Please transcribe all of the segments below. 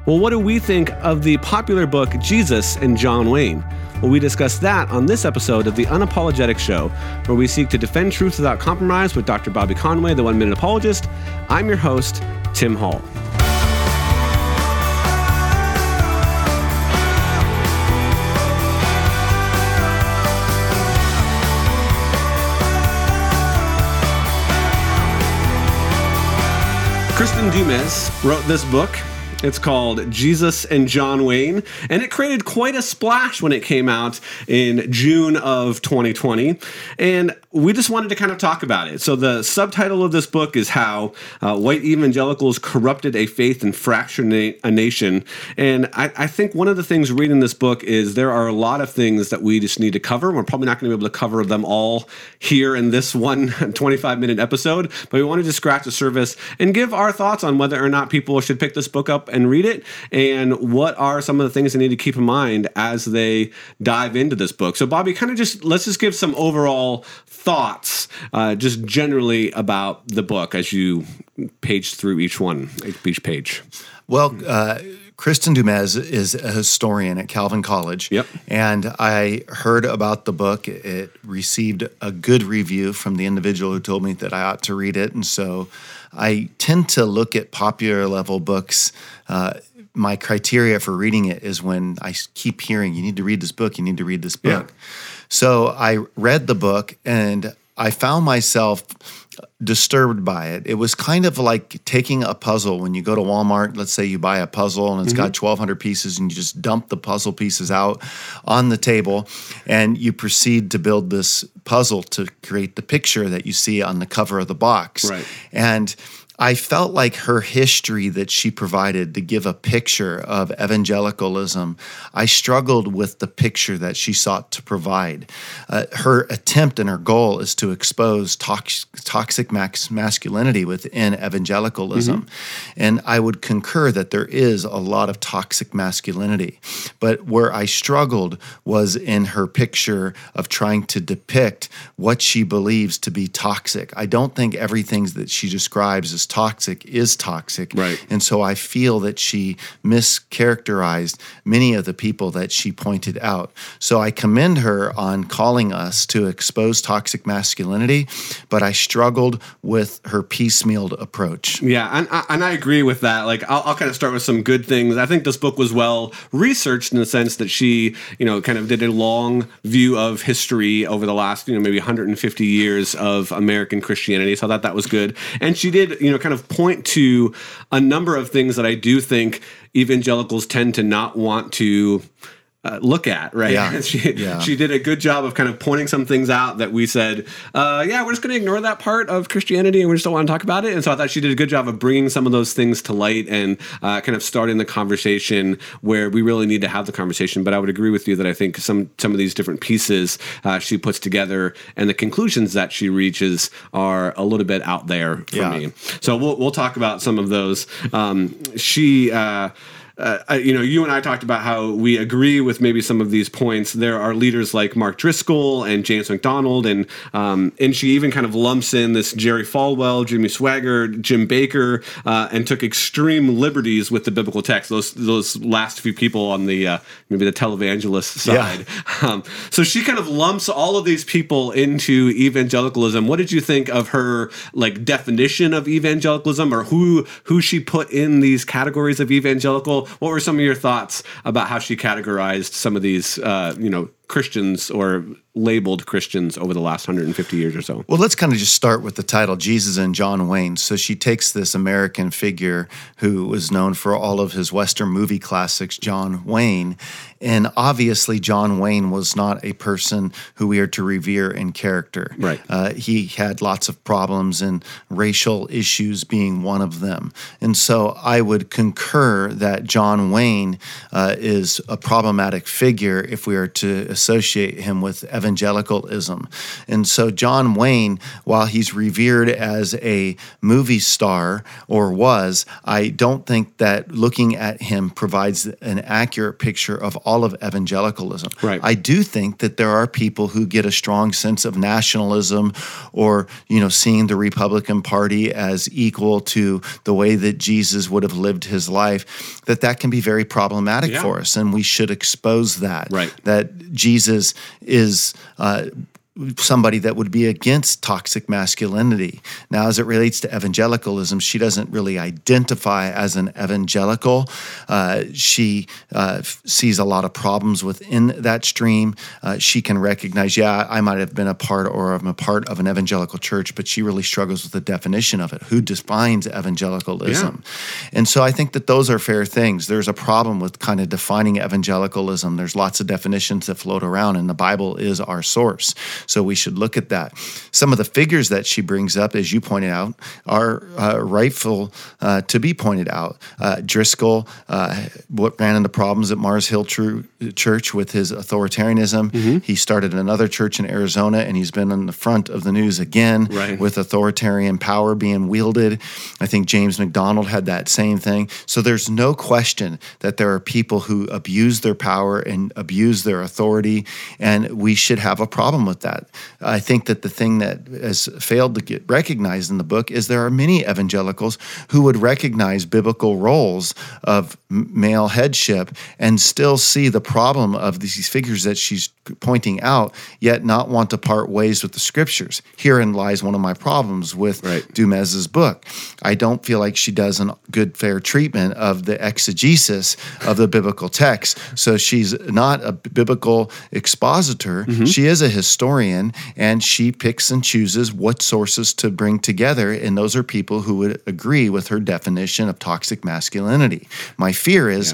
Well, what do we think of the popular book Jesus and John Wayne? Well, we discuss that on this episode of The Unapologetic Show, where we seek to defend truth without compromise with Dr. Bobby Conway, the one-minute apologist. I'm your host, Tim Hall. Kristin Du Mez wrote this book. It's called Jesus and John Wayne, and it created quite a splash when it came out in June of 2020, and we just wanted to kind of talk about it. So the subtitle of this book is How White Evangelicals Corrupted a Faith and Fractured a Nation, and I think one of the things reading this book is there are a lot of things that we just need to cover. We're probably not going to be able to cover them all here in this one 25-minute episode, but we wanted to scratch the surface and give our thoughts on whether or not people should pick this book up and read it, and what are some of the things they need to keep in mind as they dive into this book. So Bobby, let's just give some overall thoughts, just generally about the book as you page through each page. Well, Kristin Du Mez is a historian at Calvin College. Yep. And I heard about the book. It received a good review from the individual who told me that I ought to read it. And so I tend to look at popular level books. My criteria for reading it is when I keep hearing, you need to read this book, you need to read this book. Yeah. So I read the book and I found myself disturbed by it. It was kind of like taking a puzzle. When you go to Walmart, let's say you buy a puzzle and it's got 1,200 pieces, and you just dump the puzzle pieces out on the table, and you proceed to build this puzzle to create the picture that you see on the cover of the box. Right. And I felt like her history that she provided to give a picture of evangelicalism, I struggled with the picture that she sought to provide. Her attempt and her goal is to expose toxic masculinity within evangelicalism. And I would concur that there is a lot of toxic masculinity. But where I struggled was in her picture of trying to depict what she believes to be toxic. I don't think everything that she describes as toxic is toxic. Right. And so I feel that she mischaracterized many of the people that she pointed out. So I commend her on calling us to expose toxic masculinity, but I struggled with her piecemealed approach. Yeah, and I agree with that. Like, I'll kind of start with some good things. I think this book was well researched in the sense that she, kind of did a long view of history over the last, maybe 150 years of American Christianity. So I thought that was good. And she did, kind of point to a number of things that I do think evangelicals tend to not want to look at, right? Yeah. She did a good job of kind of pointing some things out that we said, we're just going to ignore that part of Christianity and we just don't want to talk about it. And so I thought she did a good job of bringing some of those things to light and kind of starting the conversation where we really need to have the conversation. But I would agree with you that I think some of these different pieces she puts together and the conclusions that she reaches are a little bit out there for me. So we'll talk about some of those. You and I talked about how we agree with maybe some of these points. There are leaders like Mark Driscoll and James MacDonald, and she even kind of lumps in this Jerry Falwell, Jimmy Swaggart, Jim Baker, and took extreme liberties with the biblical text. Those last few people on the maybe the televangelist side. Yeah. So she kind of lumps all of these people into evangelicalism. What did you think of her definition of evangelicalism, or who she put in these categories of evangelical? What were some of your thoughts about how she categorized some of these, Christians or labeled Christians over the last 150 years or so? Well, let's kind of just start with the title, Jesus and John Wayne. So she takes this American figure who was known for all of his Western movie classics, John Wayne, and obviously John Wayne was not a person who we are to revere in character. Right. He had lots of problems, and racial issues being one of them. And so I would concur that John Wayne is a problematic figure if we are to associate him with evangelicalism. And so John Wayne, while he's revered as a movie star, or was, I don't think that looking at him provides an accurate picture of all of evangelicalism. Right. I do think that there are people who get a strong sense of nationalism, or seeing the Republican Party as equal to the way that Jesus would have lived his life, that can be very problematic for us, and we should expose that. Right. That Jesus is somebody that would be against toxic masculinity. Now, as it relates to evangelicalism, she doesn't really identify as an evangelical. She sees a lot of problems within that stream. She can recognize, I might have been a part of an evangelical church, but she really struggles with the definition of it. Who defines evangelicalism? Yeah. And so I think that those are fair things. There's a problem with kind of defining evangelicalism. There's lots of definitions that float around, and the Bible is our source. So we should look at that. Some of the figures that she brings up, as you pointed out, are rightful to be pointed out. Driscoll, what ran into problems at Mars Hill Church with his authoritarianism. Mm-hmm. He started another church in Arizona, and he's been on the front of the news again with authoritarian power being wielded. I think James MacDonald had that same thing. So there's no question that there are people who abuse their power and abuse their authority, and we should have a problem with that. I think that the thing that has failed to get recognized in the book is there are many evangelicals who would recognize biblical roles of male headship and still see the problem of these figures that she's pointing out, yet not want to part ways with the scriptures. Herein lies one of my problems with Dumez's book. I don't feel like she does a good, fair treatment of the exegesis of the biblical text. So she's not a biblical expositor. Mm-hmm. She is a historian, and she picks and chooses what sources to bring together, and those are people who would agree with her definition of toxic masculinity. My fear is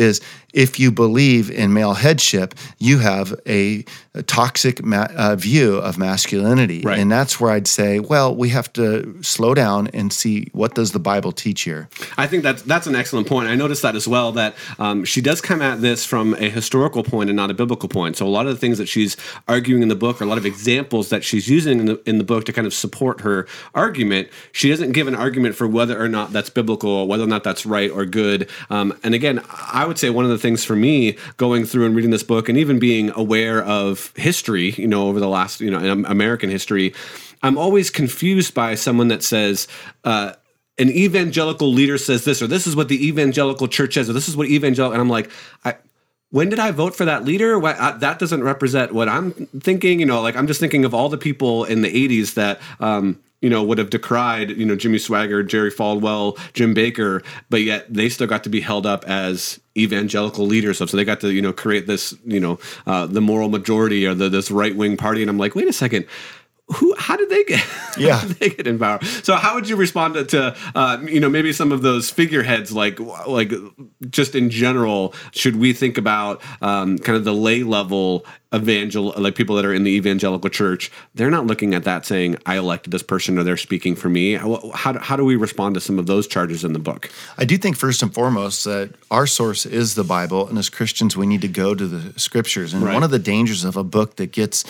if you believe in male headship, you have a toxic view of masculinity. Right. And that's where I'd say, well, we have to slow down and see, what does the Bible teach here? I think that's an excellent point. I noticed that as well, that she does come at this from a historical point and not a biblical point. So a lot of the things that she's arguing in the book, or a lot of examples that she's using in the book to kind of support her argument, she doesn't give an argument for whether or not that's biblical, or whether or not that's right or good. And again, I would say one of the things for me going through and reading this book, and even being aware of history, over the last, in American history, I'm always confused by someone that says, an evangelical leader says this, or this is what the evangelical church says, or this is what evangelical, and I'm like, when did I vote for that leader? That doesn't represent what I'm thinking. I'm just thinking of all the people in the 80s that, would have decried, Jimmy Swaggart, Jerry Falwell, Jim Baker, but yet they still got to be held up as evangelical leaders. So they got to, create this, the moral majority, or this right-wing party. And I'm like, wait a second. How did they get? How did they get in power? So how would you respond to maybe some of those figureheads, like just in general? Should we think about kind of the lay level like people that are in the evangelical church? They're not looking at that saying, I elected this person, or they're speaking for me. How do we respond to some of those charges in the book? I do think first and foremost that our source is the Bible, and as Christians we need to go to the scriptures. And one of the dangers of a book that gets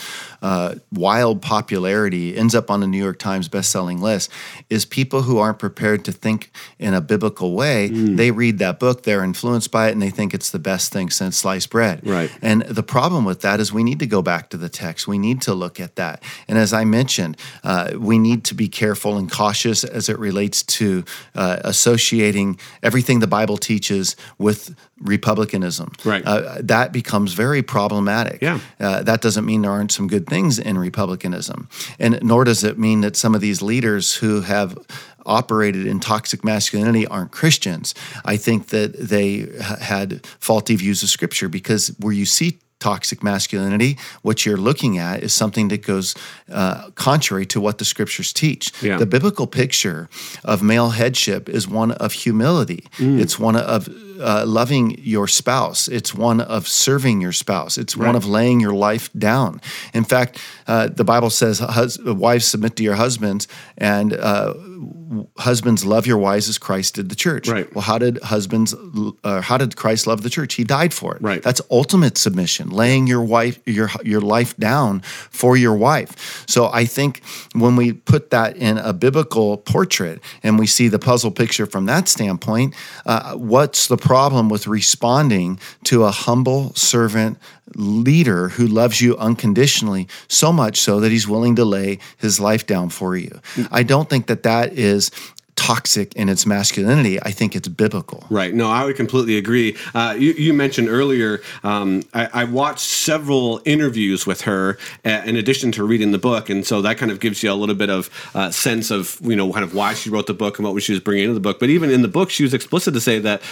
wild popularity, ends up on the New York Times bestselling list, is people who aren't prepared to think in a biblical way. They read that book, they're influenced by it, and they think it's the best thing since sliced bread. Right. And the problem with that is we need to go back to the text. We need to look at that. And as I mentioned, we need to be careful and cautious as it relates to associating everything the Bible teaches with republicanism. Right. That becomes very problematic. Yeah. That doesn't mean there aren't some good things in republicanism. And nor does it mean that some of these leaders who have operated in toxic masculinity aren't Christians. I think that they had faulty views of Scripture, because where you see toxic masculinity, what you're looking at is something that goes contrary to what the scriptures teach. Yeah. The biblical picture of male headship is one of humility. It's one of loving your spouse. It's one of serving your spouse. It's one of laying your life down. In fact, the Bible says, wives, submit to your husbands, and husbands, love your wives as Christ did the church. Right. Well, how did Christ love the church? He died for it. Right. That's ultimate submission, laying your life down for your wife. So I think when we put that in a biblical portrait and we see the puzzle picture from that standpoint, what's the problem with responding to a humble servant leader who loves you unconditionally, so much so that he's willing to lay his life down for you? I don't think that is toxic in its masculinity. I think it's biblical. Right. No, I would completely agree. You mentioned earlier, I watched several interviews with her in addition to reading the book. And so that kind of gives you a little bit of sense of, kind of why she wrote the book and what she was bringing into the book. But even in the book, she was explicit to say that,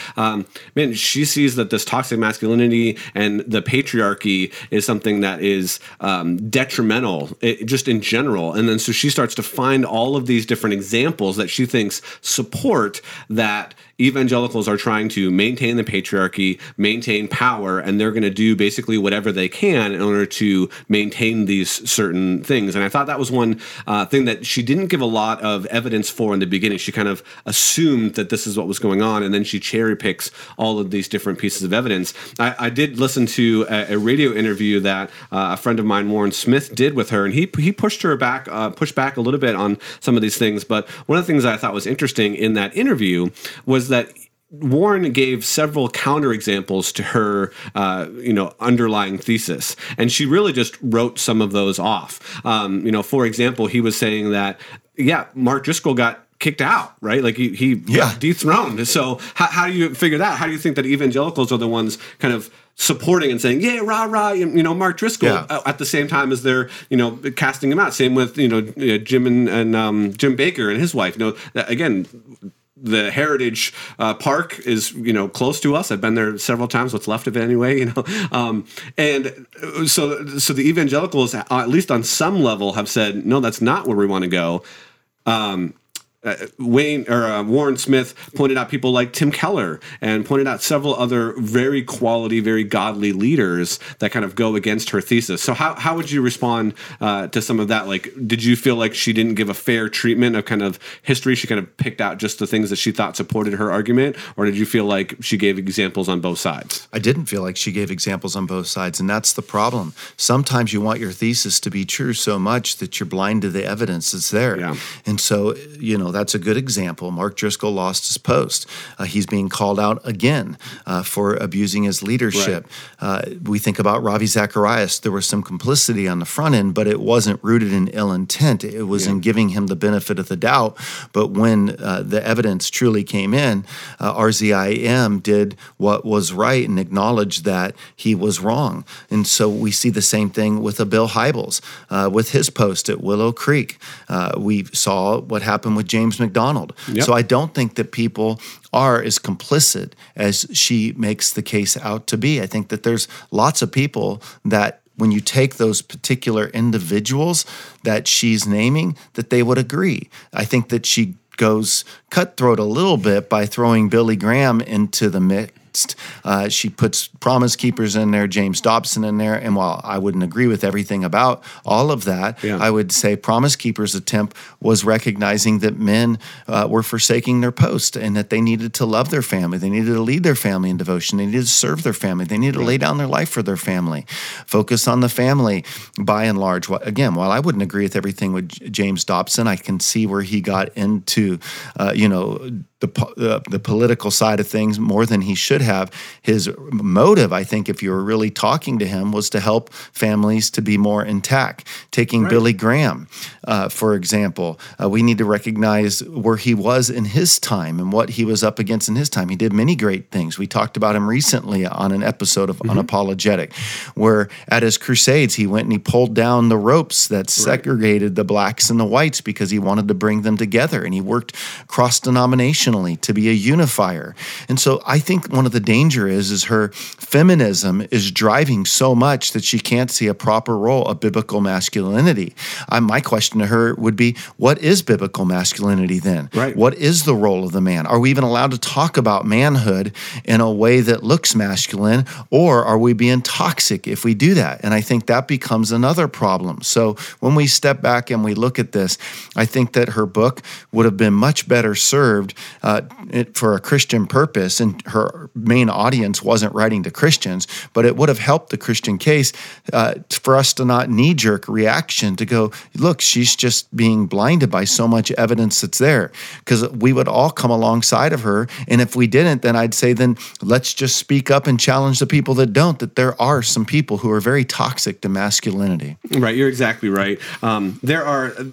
she sees that this toxic masculinity and the patriarchy is something that is detrimental just in general. And then so she starts to find all of these different examples that she thinks support that evangelicals are trying to maintain the patriarchy, maintain power, and they're going to do basically whatever they can in order to maintain these certain things. And I thought that was one thing that she didn't give a lot of evidence for in the beginning. She kind of assumed that this is what was going on, and then she cherry picks all of these different pieces of evidence. I did listen to a radio interview that a friend of mine, Warren Smith, did with her, and he pushed back a little bit on some of these things. But one of the things that I thought was interesting in that interview was that Warren gave several counterexamples to her, underlying thesis, and she really just wrote some of those off. For example, he was saying that, Mark Driscoll got kicked out, right? Like he got dethroned. So how do you figure that? How do you think that evangelicals are the ones kind of supporting and saying, yeah, rah, rah, Mark Driscoll, at the same time as they're, casting him out? Same with, Jim and Jim Baker and his wife. Again, the Heritage Park is, close to us. I've been there several times. What's left of it anyway, and so the evangelicals, at least on some level, have said, no, that's not where we want to go. Warren Smith pointed out people like Tim Keller and pointed out several other very quality, very godly leaders that kind of go against her thesis. So how would you respond to some of that? Like, did you feel like she didn't give a fair treatment of kind of history? She kind of picked out just the things that she thought supported her argument, or did you feel like she gave examples on both sides? I didn't feel like she gave examples on both sides, and that's the problem. Sometimes you want your thesis to be true so much that you're blind to the evidence that's there. Yeah. And so, that's a good example. Mark Driscoll lost his post. He's being called out again for abusing his leadership. Right. We think about Ravi Zacharias. There was some complicity on the front end, but it wasn't rooted in ill intent. It was in giving him the benefit of the doubt. But when the evidence truly came in, RZIM did what was right and acknowledged that he was wrong. And so we see the same thing with Bill Hybels with his post at Willow Creek. We saw what happened with James McDonald. Yep. So I don't think that people are as complicit as she makes the case out to be. I think that there's lots of people that when you take those particular individuals that she's naming, that they would agree. I think that she goes cutthroat a little bit by throwing Billy Graham into the mix. She puts Promise Keepers in there, James Dobson in there, and while I wouldn't agree with everything about all of that, I would say Promise Keepers' attempt was recognizing that men were forsaking their post and that they needed to love their family. They needed to lead their family in devotion. They needed to serve their family. They needed to lay down their life for their family. Focus on the family by and large. Again, while I wouldn't agree with everything with James Dobson, I can see where he got into, the political side of things more than he should have. His motive, I think, if you were really talking to him, was to help families to be more intact. Taking Billy Graham, for example, we need to recognize where he was in his time and what he was up against in his time. He did many great things. We talked about him recently on an episode of Unapologetic, where at his crusades, he went and he pulled down the ropes that segregated the blacks and the whites because he wanted to bring them together, and he worked cross-denominationally to be a unifier. And so I think one of the dangers danger is her feminism is driving so much that she can't see a proper role of biblical masculinity. My question to her would be, what is biblical masculinity then? Right. What is the role of the man? Are we even allowed to talk about manhood in a way that looks masculine, or are we being toxic if we do that? And I think that becomes another problem. So when we step back and we look at this, I think that her book would have been much better served for a Christian purpose, and her main audience wasn't writing to Christians, but it would have helped the Christian case for us to not knee-jerk reaction to go, look, she's just being blinded by so much evidence that's there, because we would all come alongside of her. And if we didn't, then I'd say, then let's just speak up and challenge the people that don't, that there are some people who are very toxic to masculinity. Right, you're exactly right. There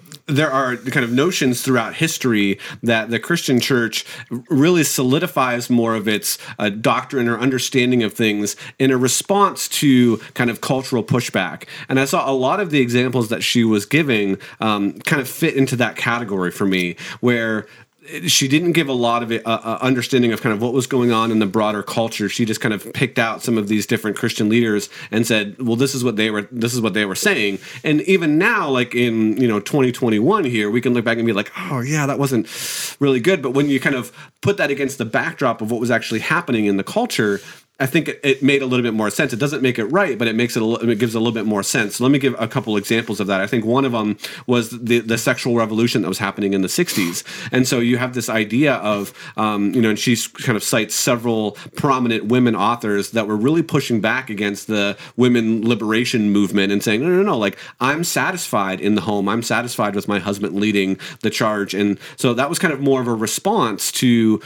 are kind of notions throughout history that the Christian church really solidifies more of its doctrine or understanding of things in a response to kind of cultural pushback. And I saw a lot of the examples that she was giving kind of fit into that category for me, where she didn't give a lot of understanding of kind of what was going on in the broader culture. She just kind of picked out some of these different Christian leaders and said, well, this is what they were saying. And even now, like in 2021 here, we can look back and be like, oh yeah, that wasn't really good. But when you kind of put that against the backdrop of what was actually happening in the culture, I think it made a little bit more sense. It doesn't make it right, but it gives a little bit more sense. So let me give a couple examples of that. I think one of them was the sexual revolution that was happening in the 60s. And so you have this idea of, and she kind of cites several prominent women authors that were really pushing back against the women liberation movement and saying, no, like, I'm satisfied in the home. I'm satisfied with my husband leading the charge. And so that was kind of more of a response to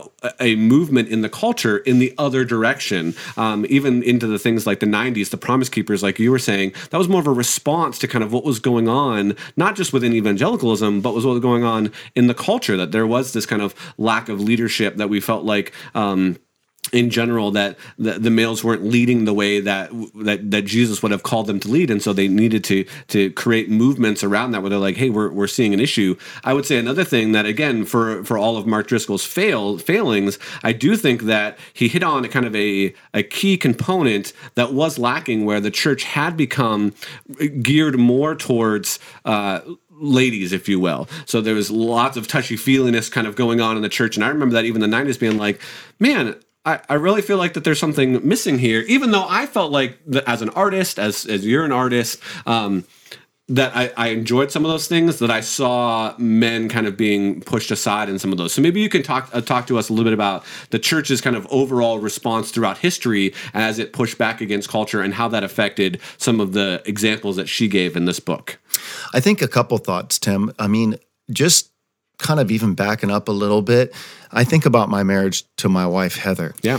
a movement in the culture in the other direction. Even into the things like the 90s, the Promise Keepers, like you were saying, that was more of a response to kind of what was going on, not just within evangelicalism, but was what was going on in the culture, that there was this kind of lack of leadership, that we felt like in general that the males weren't leading the way that Jesus would have called them to lead, and so they needed to create movements around that where they're like, hey, we're seeing an issue. I would say another thing that, again, for all of Mark Driscoll's failings, I do think that he hit on a kind of a key component that was lacking, where the church had become geared more towards ladies, if you will. So there was lots of touchy-feeliness kind of going on in the church, and I remember that even in the 90s being like, man, I really feel like that there's something missing here, even though I felt like that as an artist, as you're an artist, that I enjoyed some of those things, that I saw men kind of being pushed aside in some of those. So maybe you can talk to us a little bit about the church's kind of overall response throughout history as it pushed back against culture, and how that affected some of the examples that she gave in this book. I think a couple thoughts, Tim. I mean, just kind of even backing up a little bit, I think about my marriage to my wife, Heather. Yeah.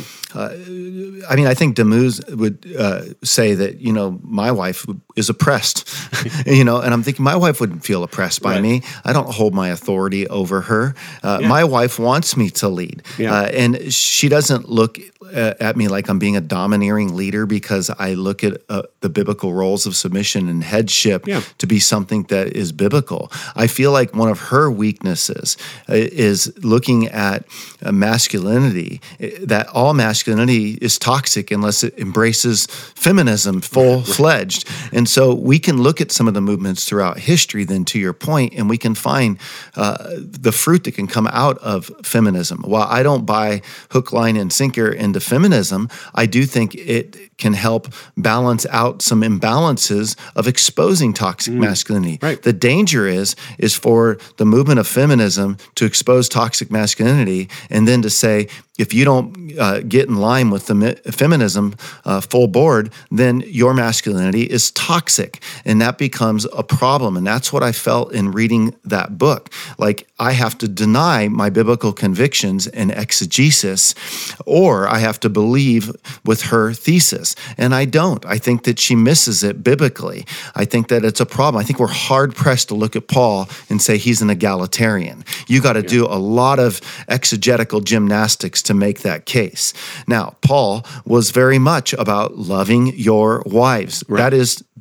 I think Demuse would say that, my wife is oppressed, and I'm thinking my wife wouldn't feel oppressed by me. I don't hold my authority over her. My wife wants me to lead. Yeah. And she doesn't look at me like I'm being a domineering leader, because I look at the biblical roles of submission and headship to be something that is biblical. I feel like one of her weaknesses is looking at masculinity, that all masculinity is toxic unless it embraces feminism full-fledged. And so we can look at some of the movements throughout history, then, to your point, and we can find the fruit that can come out of feminism. While I don't buy hook, line, and sinker into feminism, I do think it can help balance out some imbalances of exposing toxic masculinity. Right. The danger is for the movement of feminism to expose toxic masculinity, and then to say, if you don't get in line with the feminism full board, then your masculinity is toxic, and that becomes a problem. And that's what I felt in reading that book. Like, I have to deny my biblical convictions and exegesis, or I have to believe with her thesis. And I don't. I think that she misses it biblically. I think that it's a problem. I think we're hard-pressed to look at Paul and say he's an egalitarian. You got to do a lot of exegetical gymnastics to make that case. Now, Paul was very much about loving your wives. Right. That is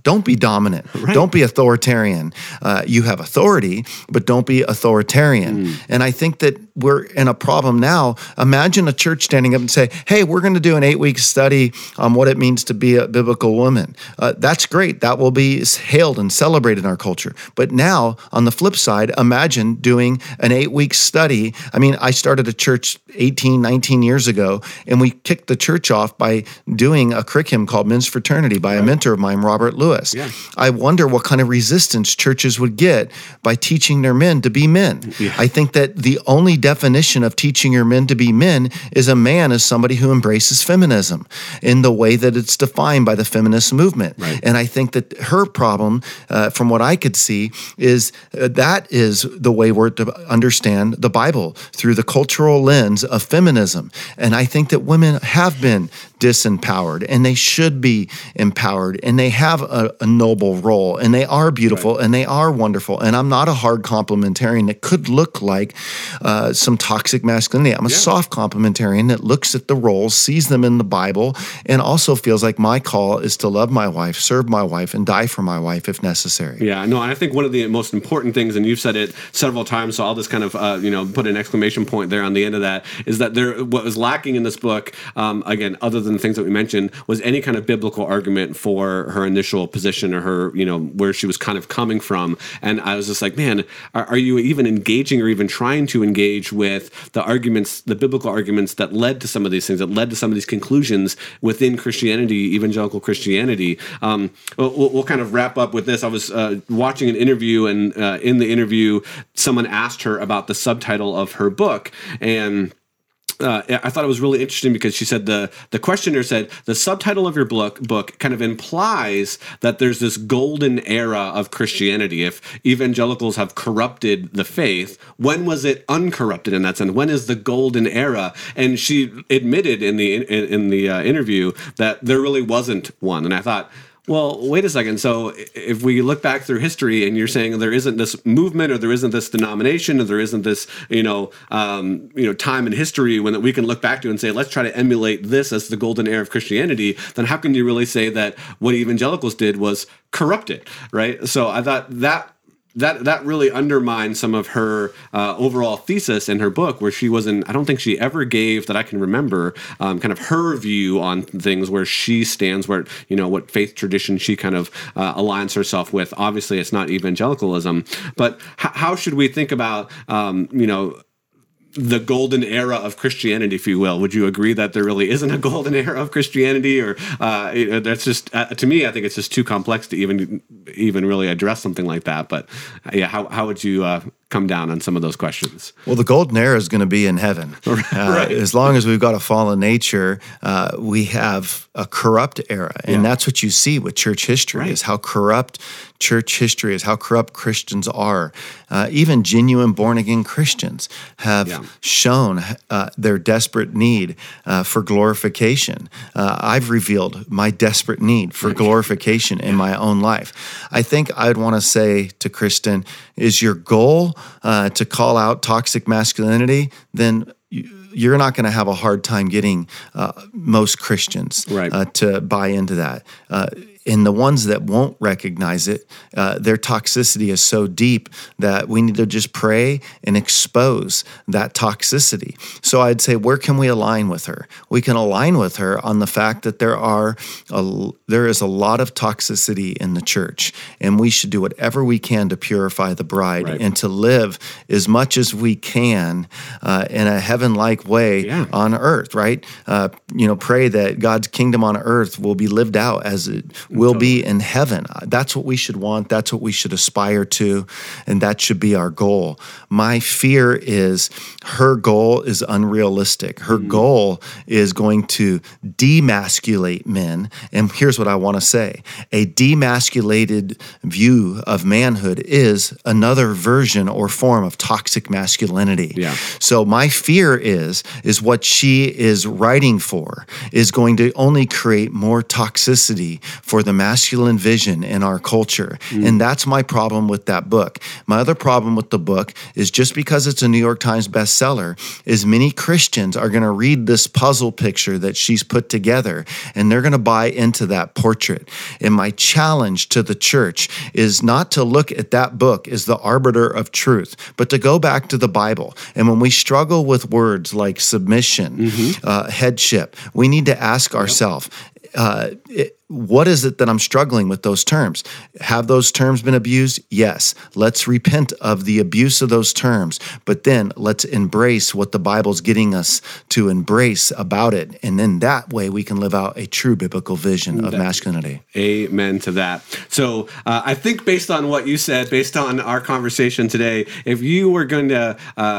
Don't be dominant. Right. Don't be authoritarian. You have authority, but don't be authoritarian. And I think that we're in a problem now. Imagine a church standing up and say, hey, we're going to do an 8-week study on what it means to be a biblical woman. That's great. That will be hailed and celebrated in our culture. But now, on the flip side, imagine doing an 8-week study. I mean, I started a church 18, 19 years ago, and we kicked the church off by doing a curriculum called Men's Fraternity by a mentor of mine, Robert Lewis. Yeah. I wonder what kind of resistance churches would get by teaching their men to be men. Yeah. I think that the only definition of teaching your men to be men is a man is somebody who embraces feminism in the way that it's defined by the feminist movement. Right. And I think that her problem, from what I could see, is that is the way we're to understand the Bible, through the cultural lens of feminism. And I think that women have been disempowered, and they should be empowered, and they have a noble role, and they are beautiful, and they are wonderful. And I'm not a hard complementarian that could look like some toxic masculinity. I'm a soft complementarian that looks at the roles, sees them in the Bible, and also feels like my call is to love my wife, serve my wife, and die for my wife if necessary. Yeah, no, I think one of the most important things, and you've said it several times, so I'll just kind of put an exclamation point there on the end of that, is that what was lacking in this book, again, other than the things that we mentioned, was any kind of biblical argument for her initial position or her, where she was kind of coming from. And I was just like, man, are you even engaging or even trying to engage with the arguments, the biblical arguments that led to some of these things, that led to some of these conclusions within Christianity, evangelical Christianity? We'll kind of wrap up with this. I was watching an interview, and in the interview, someone asked her about the subtitle of her book, and I thought it was really interesting because she said the questioner said the subtitle of your book kind of implies that there's this golden era of Christianity. If evangelicals have corrupted the faith, when was it uncorrupted in that sense? When is the golden era? And she admitted in the interview that there really wasn't one. And I thought, well, wait a second. So if we look back through history and you're saying there isn't this movement or there isn't this denomination or there isn't this, time in history when we can look back to and say, let's try to emulate this as the golden era of Christianity, then how can you really say that what evangelicals did was corrupted, right? So I thought that really undermined some of her overall thesis in her book, where she wasn't, I don't think she ever gave, that I can remember, kind of her view on things, where she stands, where, what faith tradition she kind of aligns herself with. Obviously, it's not evangelicalism, but how should we think about, the golden era of Christianity, if you will? Would you agree that there really isn't a golden era of Christianity, or that's just to me? I think it's just too complex to even really address something like that. But yeah, how would you come down on some of those questions? Well, the golden era is going to be in heaven. Right. As long as we've got a fallen nature, we have a corrupt era, and that's what you see with church history, is how corrupt church history is, how corrupt Christians are. Even genuine born-again Christians have shown their desperate need for glorification. I've revealed my desperate need for glorification in my own life. I think I'd want to say to Kristen, is your goal to call out toxic masculinity? Then you're not going to have a hard time getting most Christians to buy into that. And the ones that won't recognize it, their toxicity is so deep that we need to just pray and expose that toxicity. So I'd say, where can we align with her? We can align with her on the fact that there is a lot of toxicity in the church, and we should do whatever we can to purify the bride and to live as much as we can in a heaven-like way on earth, right? Pray that God's kingdom on earth will be lived out as it will be in heaven. That's what we should want. That's what we should aspire to. And that should be our goal. My fear is her goal is unrealistic. Her goal is going to demasculate men. And here's what I want to say. A demasculated view of manhood is another version or form of toxic masculinity. Yeah. So my fear is what she is writing for is going to only create more toxicity for the masculine vision in our culture. And that's my problem with that book. My other problem with the book is just because it's a New York Times bestseller, is many Christians are going to read this puzzle picture that she's put together, and they're going to buy into that portrait. And my challenge to the church is not to look at that book as the arbiter of truth, but to go back to the Bible. And when we struggle with words like submission, headship, we need to ask ourselves, what is it that I'm struggling with those terms? Have those terms been abused? Yes. Let's repent of the abuse of those terms, but then let's embrace what the Bible's getting us to embrace about it. And then that way we can live out a true biblical vision of masculinity. Amen to that. So I think based on what you said, based on our conversation today, if you were going to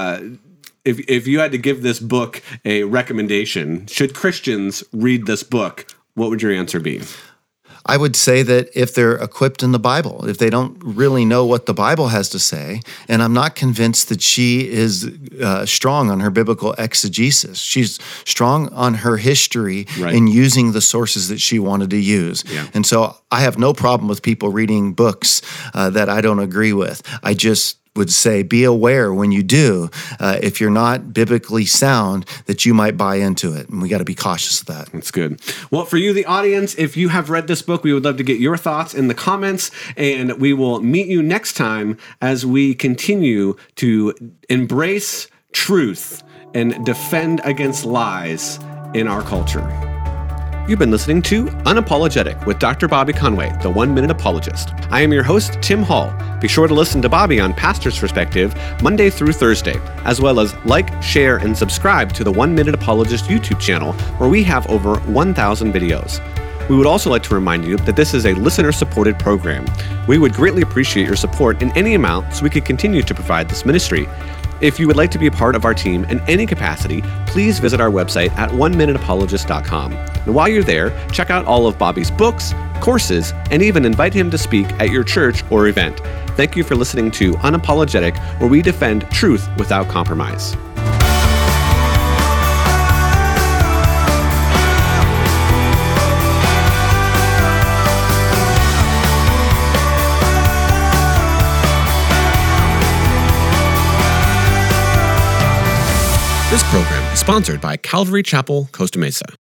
if you had to give this book a recommendation, should Christians read this book, what would your answer be? I would say that if they're equipped in the Bible, if they don't really know what the Bible has to say, and I'm not convinced that she is strong on her biblical exegesis. She's strong on her history in using the sources that she wanted to use. Yeah. And so I have no problem with people reading books that I don't agree with. I just would say be aware when you do, if you're not biblically sound, that you might buy into it. And we got to be cautious of that. That's good. Well, for you, the audience, if you have read this book, we would love to get your thoughts in the comments, and we will meet you next time as we continue to embrace truth and defend against lies in our culture. You've been listening to Unapologetic with Dr. Bobby Conway, the 1 Minute Apologist. I am your host, Tim Hall. Be sure to listen to Bobby on Pastor's Perspective Monday through Thursday, as well as like, share, and subscribe to the 1 Minute Apologist YouTube channel, where we have over 1,000 videos. We would also like to remind you that this is a listener-supported program. We would greatly appreciate your support in any amount so we could continue to provide this ministry. If you would like to be a part of our team in any capacity, please visit our website at oneminuteapologist.com. And while you're there, check out all of Bobby's books, courses, and even invite him to speak at your church or event. Thank you for listening to Unapologetic, where we defend truth without compromise. This program is sponsored by Calvary Chapel, Costa Mesa.